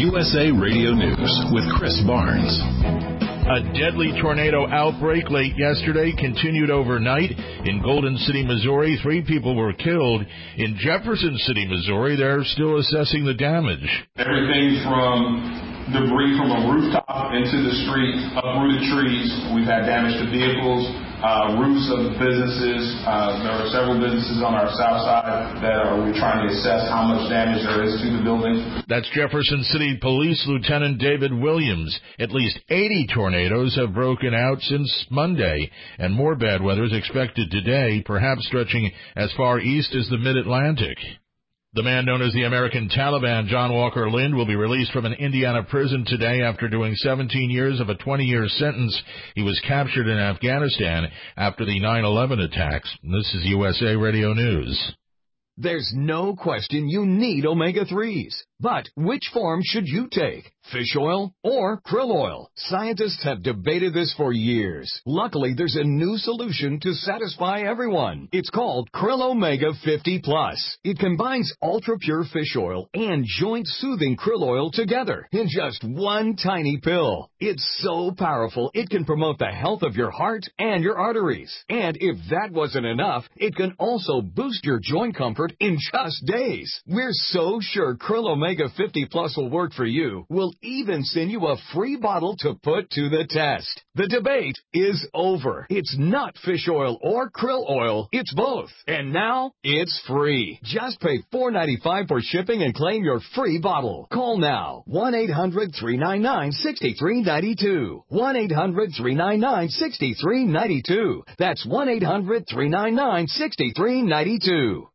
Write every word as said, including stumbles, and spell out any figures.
U S A Radio News with Chris Barnes. A deadly tornado outbreak late yesterday continued overnight. In Golden City, Missouri, three people were killed. In Jefferson City, Missouri, they're still assessing the damage. Everything from debris from a rooftop into the street, uprooted trees. We've had damage to vehicles, uh, roofs of businesses. Uh, there are several businesses on our south side that are we're trying to assess how much damage there is to the building. That's Jefferson City Police Lieutenant David Williams. At least eighty tornadoes have broken out since Monday, and more bad weather is expected today, perhaps stretching as far east as the mid-Atlantic. The man known as the American Taliban, John Walker Lind, will be released from an Indiana prison today after doing seventeen years of a twenty-year sentence. He was captured in Afghanistan after the nine eleven attacks. This is U S A Radio News. There's no question you need omega threes. But which form should you take? Fish oil or krill oil? Scientists have debated this for years. Luckily, there's a new solution to satisfy everyone. It's called Krill Omega fifty plus. It combines ultra-pure fish oil and joint-soothing krill oil together in just one tiny pill. It's so powerful, it can promote the health of your heart and your arteries. And if that wasn't enough, it can also boost your joint comfort in just days. We're so sure Krill Omega fifty plus will work for you. We'll even send you a free bottle to put to the test. The debate is over. It's not fish oil or krill oil. It's both. And now it's free. Just pay four ninety-five for shipping and claim your free bottle. Call now. one eight hundred three nine nine six three nine two. one eight hundred three nine nine six three nine two. That's one eight hundred three nine nine six three nine two.